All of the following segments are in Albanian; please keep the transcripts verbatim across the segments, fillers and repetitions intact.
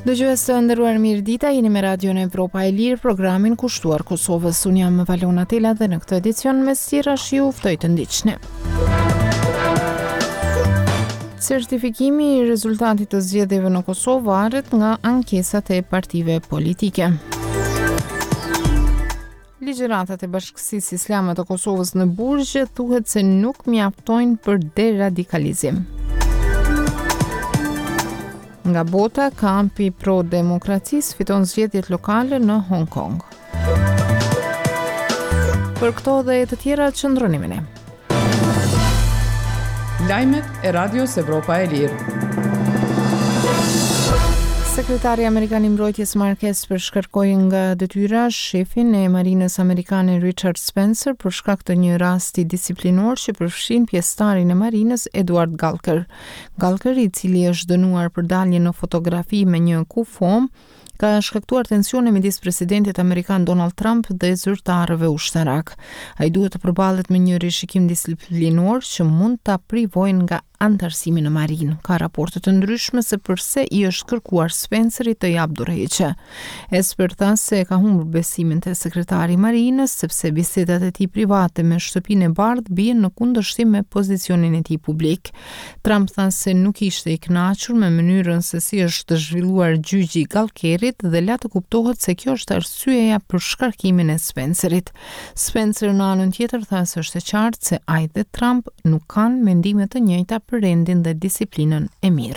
Dëgjues të nderuar, mirëdita, jeni me Radion Evropa e Lirë, programin kushtuar Kosovës. Unë jam Valona Tela dhe në këtë edicion me sqirash ju ftoj të ndiqni. Certifikimi i rezultatit të zgjedhjeve në Kosovë varet nga ankesat e partive politike. Ligjëratat e Bashkësisë Islame të Kosovës në Burgje thuhet se nuk mjaftojnë për deradikalizim. Nga bota, kampi pro-demokracisë fiton zgjedhjet lokale në Hong Kong. Për këto dhe të tjera, qëndroni me ne. Lajmet e Radios Evropa e Lirë. Sekretari Amerikan i Mbrojtjes Marquez përshkarkoi nga detyra shefin e Marinës Amerikane Richard Spencer për shkak të një rasti disiplinor që përfshin pjesëtarin e Marinës Edward Gallagher. Gallagher, i cili është dënuar për dalje në fotografi me një kufom, ka shkaktuar tensione midis presidentit amerikan Donald Trump dhe zyrtarëve ushtarak. Ai duhet të përballet me një rishikim disiplinor që mund ta privojnë nga antarësimi në marinë. Ka raporte të ndryshme se përse i është kërkuar Spencerit të jap dorëheqje. Esper tha se ka humbur besimin te sekretari i Marinës sepse bisedat e tij private me shtëpinë e bardhë bien në kundërshtim me pozicionin e tij publik. Trump tha se nuk ishte i kënaqur me mënyrën se si është zhvilluar gjyqi i Gallagherit dhe la të kuptohet se kjo është arsyeja për shkarkimin e Spencerit. Spencer në anën tjetër tha se është e qartë se ai dhe Trump nuk kanë mendime të njëjta për rendin dhe disiplinën e mirë.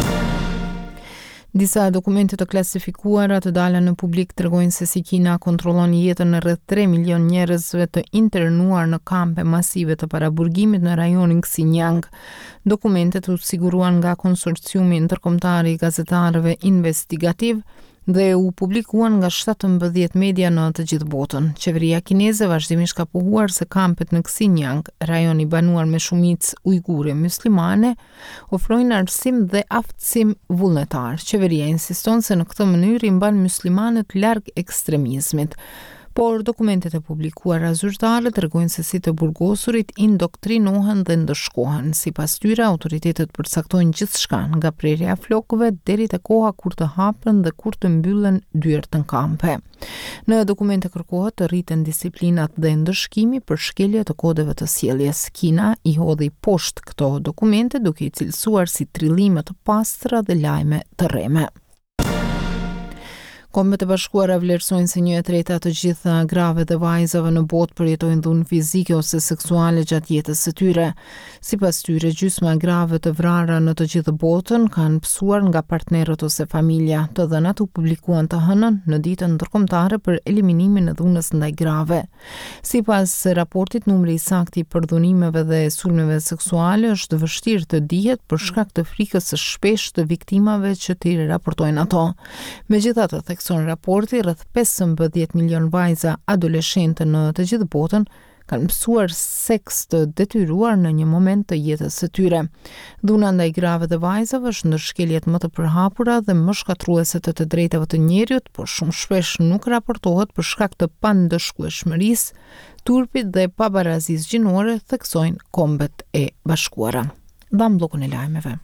Disa dokumente të klasifikuara të dala në publik tregojnë se si Kina kontrollon jetën e rreth tre milion njerëzve të internuar në kampe masive të paraburgimit në rajonin Xinjiang. Dokumentet u siguruan nga konsorciumi ndërkombëtar i gazetarëve investigativ dhe u publikuan nga shtatëmbëdhjetë media në të gjithë botën. Qeveria kineze vazhdimisht ka pohuar se kampet në Xinjiang, rajon i banuar me shumicë ujgure muslimane, ofrojnë arsim dhe aftësim vullnetar. Qeveria insiston se në këtë mënyrë i mban muslimanët larg ekstremizmit. Por dokumentet e publikuara zyrtare tregojnë se si të burgosurit indoktrinohen dhe ndëshkohen. Sipas tyre, autoritetet përcaktojnë gjithçka, nga prerja e flokëve deri te koha kur të hapen dhe kur të mbyllen dyert në kampe. Në dokumente kërkohet të rriten disiplinat dhe ndëshkimi për shkelje të kodeve të sjelljes. Kina i hodhi poshtë këto dokumente duke i cilësuar si trillime të pastra dhe lajme të rreme. Kombet e Bashkuara vlerësojnë se një e treta të gjitha grave dhe vajzave në botë përjetojnë dhunë fizike ose seksuale gjatë jetës së tyre. Sipas tyre, gjysma e grave të vrara në të gjithë botën kanë pësuar nga partnerët ose familja. Të dhënat u publikuan të hënën në ditën ndërkombëtare për eliminimin e dhunës ndaj grave. Sipas raportit, numri i saktë i përdhunimeve dhe sulmeve seksuale është vështirë të dihet për shkak të frikës së shpeshtë të viktimave që t'i raportojnë ato. Megjithatë, thekson raporti, rreth pesëmbëdhjetë milion vajza adoleshente në të gjithë botën kanë mësuar seks të detyruar në një moment të jetës së tyre. Dhuna ndaj grave dhe vajzave është ndër shkeljet më të përhapura dhe më shkatruese të të drejtave të njerëzit, por shumë shpesh nuk raportohet për shkak të pandëshkueshmërisë, turpit dhe pabarazisë gjinore, theksojnë Kombet e Bashkuara. Dham bllokun e lajmeve.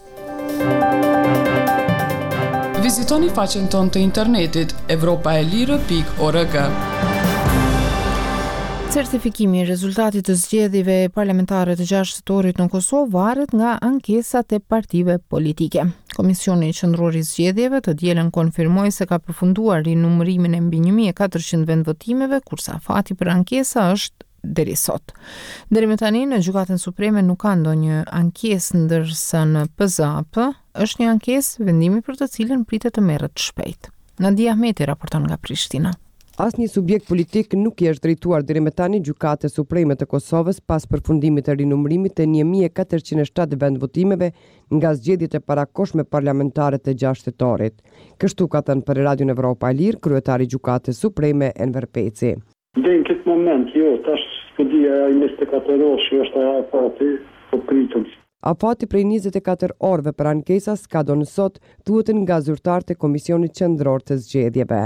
Vizitoni faqen tonë të internetit evropaelire pikë org. Certifikimi i rezultatit të zgjedhjeve parlamentare të gjashtë shtatorit në Kosovë varet nga ankesat e partive politike. Komisioni Qendror i Zgjedhjeve të dielën konfirmoi se ka përfunduar rinumërimin e mbi një mijë e katërqind vendvotimeve, kurse afati për ankesa është deri sot. Deri më tani në Gjykatën Supreme nuk ka ndonjë ankesë, ndërsa në P Z A P është një ankesë vendimi për të cilën pritet të merret shpejt. Nadia Ahmeti raporton nga Prishtina. Asnjë subjekt politik nuk i është drejtuar deri më tani Gjykatës Supreme të Kosovës pas përfundimit të rinumërimit të një mijë e katërqind e shtatë vendvotimeve nga zgjedhjet e parakohshme parlamentare të gjashtë shtatorit. Kështu ka thënë për Radion Evropa e Lirë kryetari i Gjykatës Supreme Enver Peci. Dhe në këtë moment, jo, tash studia e njëzet e katër orë që është aja afati, po pritëm. Afati prej njëzet e katër orëve për ankesa s'ka do në sot, thuhet nga zyrtarët e Komisionit Qendror të Zgjedhjeve.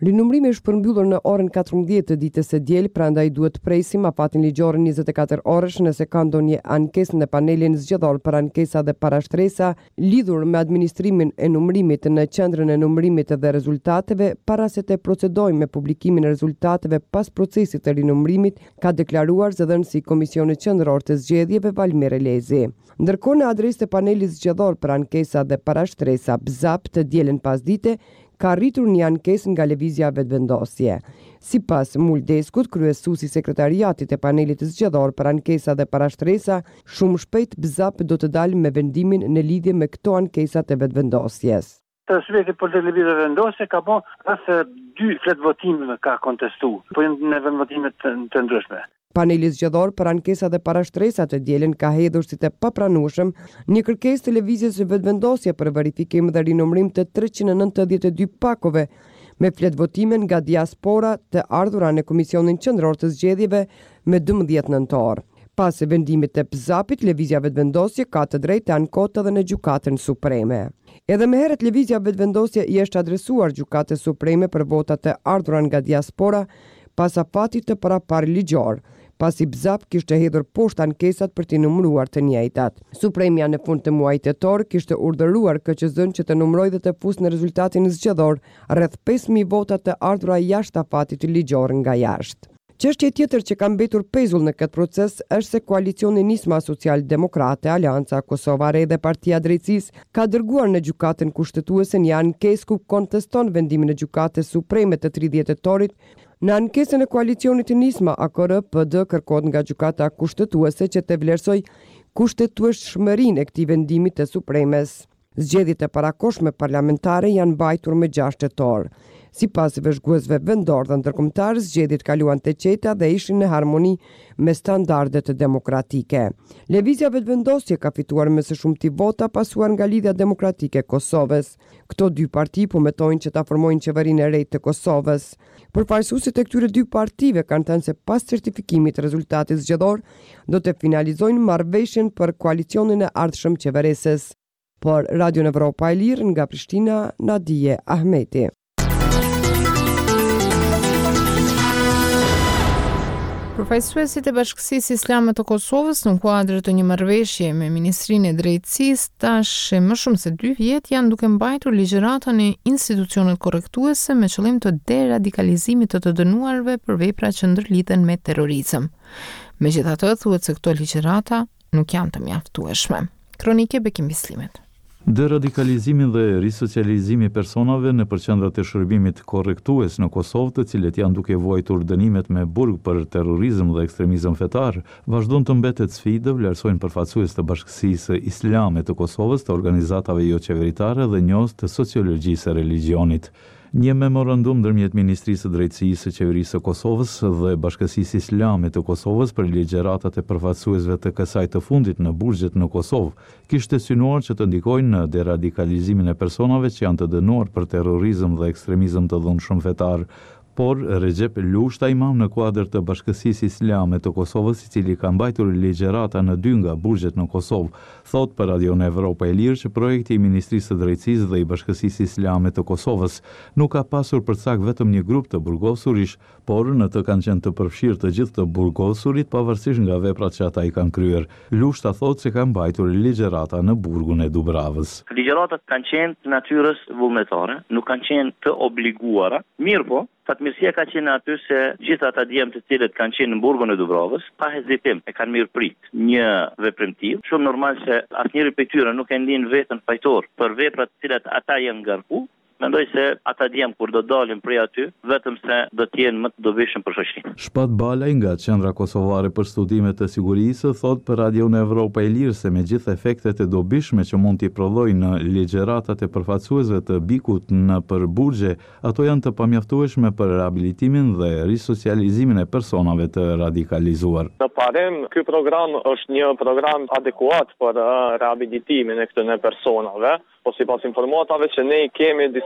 Rinumrimi është përmbyllur në orën katërmbëdhjetë të ditës së diel, prandaj duhet të presim afatin ligjor njëzet e katër orësh nëse ka ndonjë ankesë në panelin zgjedhor për ankesa dhe parashtresa lidhur me administrimin e numërimit në qendrën e numërimit dhe rezultateve, para se të procedojmë me publikimin e rezultateve pas procesit të rinumërimit, ka deklaruar zëdhënësi i Komisionit Qendror të Zgjedhjeve Valmer Elezi. Ndërkohë në adresë të panelit zgjedhor për ankesa dhe parashtresa B Z A P të dielën pasdite, ka rritur një ankesë nga lëvizja vetëvendosje. Sipas Muldeskut, kryesuesi i sekretariatit e panelit zgjedhor për ankesa dhe parashtresa, shumë shpejt B Z A P do të dalë me vendimin në lidhje me këto ankesat e vetëvendosjes. Subjekti për të lëvizje vendosje ka bo rreth dy flet votime ka kontestu, po në vendvotime të, të ndryshme. Paneli zgjedhor për ankesa dhe parashtresa të dielën ka hedhur si të papranueshëm një kërkesë të lëvizjes së vetëvendosje për verifikim dhe rinumërim të treqind e nëntëdhjetë e dy pakove me flet votime nga diaspora të ardhura në Komisionin Qendror të Zgjedhjeve me dymbëdhjetë nëntor. Pas vendimit të B Z A P-it, lëvizja vetëvendosje ka të drejtë të ankohet edhe në Gjykatën Supreme. Edhe më herët lëvizja vetëvendosje i është adresuar Gjykatës Supreme për votat të ardhura nga diaspora pas afatit të parapar ligjor, pasi B Z A P kishte hedhur poshtë ankesat për t'i numëruar të njëjtat. Supremja në fund të muajit tetor kishte urdhëruar K Q Z-n që të numërojë dhe të fusë në rezultatin zgjedhor rreth pesë mijë vota të ardhura jashtë afatit ligjor nga jashtë. Çështje tjetër që ka mbetur pezull në këtë proces është se koalicioni Nisma Social-Demokrate, Aleanca Kosova Re dhe Partia Drejtësisë ka dërguar në Gjykatën Kushtetuese një ankesë ku konteston vendimin e Gjykatës Supreme të tridhjetë tetorit. Në ankesën e koalicionit Nisma A K R P D kërkohet nga Gjykata Kushtetuese që të vlerësoj kushtetueshmërinë e këtij vendimi të Supremes. Zgjedhjet e parakohshme parlamentare janë mbajtur me gjashtë tetor. Sipas vëzhguesve vendor dhe ndërkombëtar, zgjedhjet kaluan të qeta dhe ishin në harmoni me standardet demokratike. Lëvizja vetëvendosje ka fituar me së shumti vota pasuar nga Lidhja Demokratike e Kosovës. Këto dy parti po metojnë që ta formojnë qeverinë e re të Kosovës. Përfaqësuesit e këtyre dy partive kanë thënë se pas certifikimit të rezultatit zgjedhor do të finalizojnë marrëveshjen për koalicionin e ardhshëm qeveresës. Por Radio Evropa e Lirë nga Prishtina, Nadije Ahmeti. Përfaqësuesit e Bashkësisë Islame të Kosovës në kuadër të një marrëveshje me Ministrinë e Drejtësisë tash më shumë se dy vjet janë duke mbajtur ligjëratën e institucionet korrektuese me qëllim të deradikalizimit të të dënuarve për vepra që ndërlidhen me terrorizëm. Megjithatë, thuhet se këto ligjërata nuk janë të mjaftueshme. Kronike Bekim Bislimet. Deradikalizimi dhe risocializimi i personave në përqendrat e shërbimit korrektues në Kosovë, të cilët janë duke vuajtur dënimet me burg për terrorizëm dhe ekstremizëm fetar, vazhdon të mbetet sfidë, vlerësojnë përfaqësues të Bashkësisë Islame të Kosovës, të organizatave jo qeveritare dhe njohës të sociologjisë e religionit. Një memorandum ndërmjet Ministrisë së Drejtësisë së Qeverisë së Kosovës dhe Bashkësisë Islame të Kosovës për ligjëratat e përfaqësuesve të kësaj të fundit në burgjet në Kosovë kishte synuar që të ndikojnë në deradikalizimin e personave që janë të dënuar për terrorizëm dhe ekstremizëm të dhunshëm fetar. Por Recep Lushta, imam në kuadër të Bashkësisë Islame të Kosovës, i cili ka mbajtur ligjërata në dy nga burgjet në Kosovë, thot për Radio Evropa e Lirë që projekti i Ministrisë së Drejtësisë dhe i Bashkësisë Islame të Kosovës nuk ka pasur përcak vetëm një grup të burgosurish, por në të kanë qenë të përfshirë të gjithë të burgosurit pavarësisht nga veprat që ata i kanë kryer. Lushta thot se ka mbajtur ligjërata në burgun e Dubravës. Ligjëratat kanë qenë të natyrës vullnetare, nuk kanë qenë të obliguara, mirë po, fatmirësia ka qenë aty se gjithë ata djemë të cilët kanë qenë në burgun e Dubravës, pa hezitim e kanë mirëprit një veprimtiv. Shumë normal se asnjëri prej tyre nuk e ndin veten fajtor për veprat të cilat ata janë ngarku. Mendoj se ata djemë kur do dalin prej aty, vetëm se do të jenë më të dobishëm për shoqërinë. Shpat Balaj nga Qendra Kosovare për Studime të Sigurisë thot për Radio Evropa e Lirë se me gjithë efektet e dobishme që mund t'i prodhojnë në ligjëratat e përfaqësuesve të bikut në për burgje, ato janë të pamjaftueshme për rehabilitimin dhe risocializimin e personave të radikalizuar. Në parim, ky program është një program adekuat për rehabilitimin e këtyre personave, po sipas informatave që ne kemi disa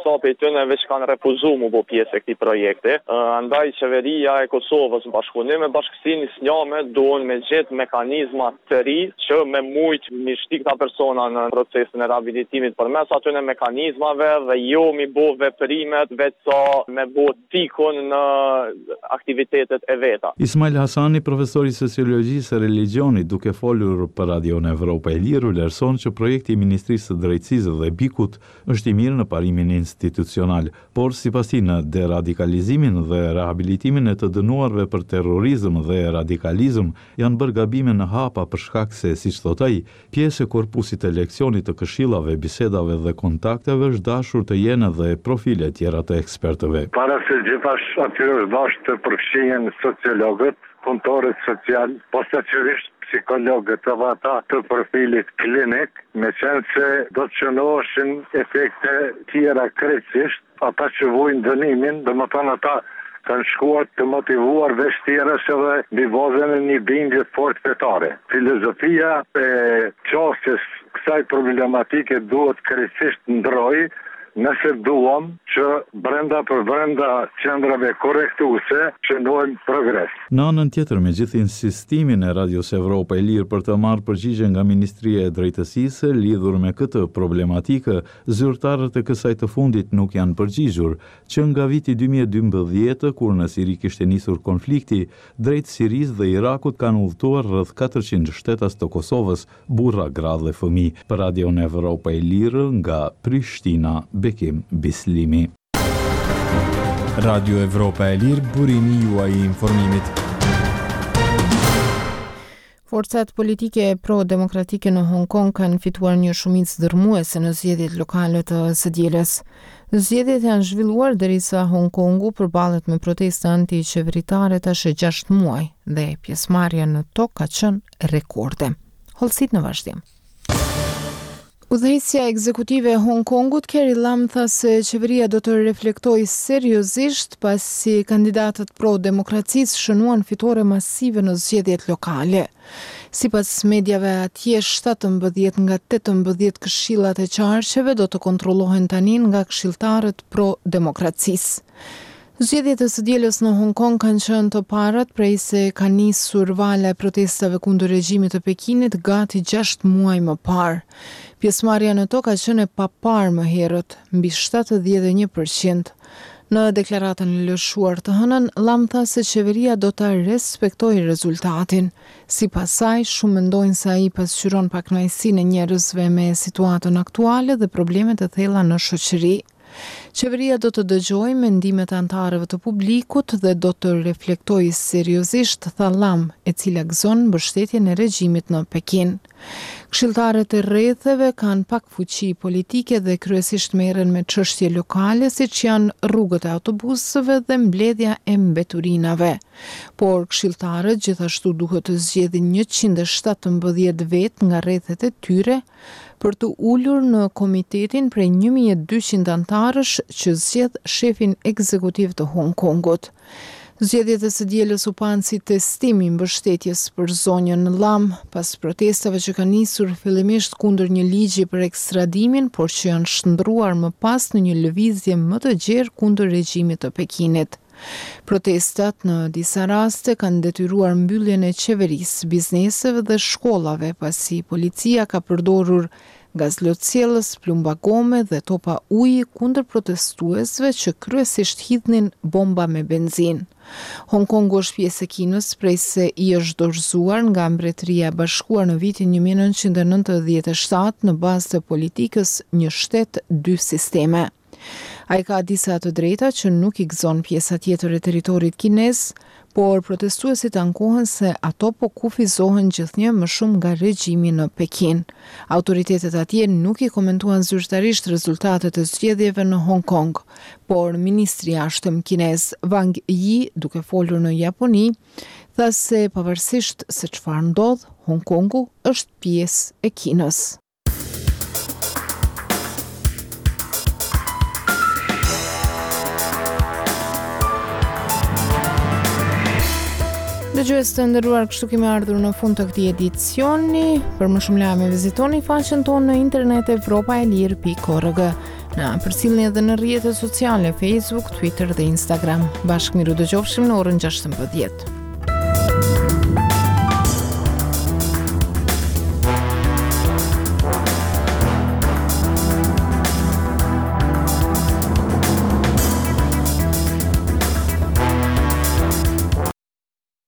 disa prej tyre veç kanë refuzuar mu bo pjesë e këtij projekti. Andaj qeveria e Kosovës në bashkëpunim me Bashkësinë Islame duhen me gjetë mekanizma të ri që me mujt mi shti këta persona në procesin e rehabilitimit përmes atyre mekanizmave dhe jo mi bo veprimet veç sa me bo tikun në aktivitetet e veta. Ismail Hasani, profesor i sociologjisë e religionit, duke folur për Radion Evropa e Lirë, vlerëson që projekti i Ministrisë së Drejtësisë dhe Bikut është i mirë në parimin institucional, por sipas tij në deradikalizimin dhe rehabilitimin e të dënuarve për terrorizëm dhe radikalizëm janë bërë gabime në hapa për shkak se, siç thot ai, pjesë e korpusit të leksionit të këshillave, bisedave dhe kontakteve është dashur të jenë edhe profile tjera të ekspertëve. Para se gjithash aty është dashur të përfshihen sociologët, punëtorët social, posaçërisht psikologët edhe ata të profilit klinik, me qenë se do të shënoheshin efekte tjera krejtësisht, ata që vujnë dënimin, dhe më tonë ata kanë shkuar të motivuar veç tjera se dhe mbi bazën e një bindje fort fetare. Filozofia e qasjes kësaj problematike duhet krejtësisht ndrojë, nëse duam që brenda për brenda qendrave korrektuese që ndojmë progres. Në anën tjetër, me gjithë insistimin e Radios Evropa e Lirë për të marrë përgjigje nga Ministria e Drejtësisë lidhur me këtë problematikë, zyrtarët e kësaj të fundit nuk janë përgjigjur, që nga viti dy mijë e dymbëdhjetë, kur në Siri kishte nisur konflikti, drejt Sirisë dhe Irakut kanë udhëtuar rreth katërqind shtetas të Kosovës, burra, gra dhe fëmijë. Për Radion Evropa e Lirë nga Prishtina, Bekim Bislimi. Radio Evropa e Lirë, burimi juaj i informimit. Forcat politike pro-demokratike në Hong Kong kanë fituar një shumicë dërmuese në zgjedhjet lokale të së dielës. Zgjedhjet janë zhvilluar derisa Hong Kongu përballet me protesta anti-qeveritare tash gjashtë muaj dhe pjesëmarrja në to ka qenë rekorde. Hollësit në vazhdim. Udhëheqësja ekzekutive e Hong Kongut, Carrie Lam, tha se qeveria do të reflektojë seriozisht pasi kandidatët pro-demokracisë shënuan fitore masive në zgjedhjet lokale. Sipas mediave atje, shtatëmbëdhjetë nga tetëmbëdhjetë këshillat e qarqeve do të kontrollohen tani nga këshilltarët pro-demokracisë. Zgjedhjet e së dielës në Hong Kong kanë qenë të parat prej se ka nisur vala e protestave kundër regjimit të Pekinit gati gjashtë muaj më parë. Pjesëmarrja në to ka qenë e paparë më herët, mbi shtatëdhjetë e një përqind. Në deklaratën e lëshuar të hënën, Lam tha se qeveria do ta respektojë rezultatin. Sipas saj, shumë mendojnë se ai pasqyron pakënaqësinë e njerëzve me situatën aktuale dhe problemet e thella në shoqëri. Qeveria do të dëgjojë mendimet e anëtarëve të publikut dhe do të reflektojë seriozisht, tha Lam, e cila gëzon mbështetjen e regjimit në Pekin. Këshilltarët e rretheve kanë pak fuqi politike dhe kryesisht merren me çështje lokale, siç janë rrugët e autobusëve dhe mbledhja e mbeturinave. Por këshilltarët gjithashtu duhet të zgjedhin njëqind e shtatëmbëdhjetë vetë nga rrethet e tyre për të ulur në komitetin prej një mijë e dyqind anëtarësh që zgjedh shefin ekzekutiv të Hong Kongut. Zgjedhjet e së dielës u panë si testim i mbështetjes për zonjën Lam, pas protestave që kanë nisur fillimisht kundër një ligji për ekstradimin, por që janë shndruar më pas në një lëvizje më të gjerë kundër regjimit të Pekinit. Protestat në disa raste kanë detyruar mbylljen e qeverisë, bizneseve dhe shkollave, pasi policia ka përdorur gazlotësielës, plumba gome dhe topa uji kundër protestuesve që kryesisht hidhnin bomba me benzinë. Hong Kongu është pjesë e Kinës prej se i është dorëzuar nga Mbretëria e Bashkuar në vitin një mijë e nëntëqind e nëntëdhjetë e shtatë në bazë të politikës një shtet, dy sisteme. Ai ka disa të drejta që nuk i gëzon pjesa tjetër e territorit kinez, por protestuesit ankohen se ato po kufizohen gjithnjë më shumë nga regjimi në Pekin. Autoritetet atje nuk i komentuan zyrtarisht rezultatet e zgjedhjeve në Hong Kong, por ministri i jashtëm kinez Wang Yi, duke folur në Japoni, tha se pavarësisht se çfarë ndodh, Hong Kongu është pjesë e Kinës. Dëgjues të nderuar, kështu kemi ardhur në fund të këtij edicioni. Për më shumë lajme vizitoni faqen tonë në internet evropaelir pikë org. Na përcjellni edhe në rrjetet sociale Facebook, Twitter dhe Instagram. Bashkë miru dëgjofshim në orën gjashtëmbëdhjetë.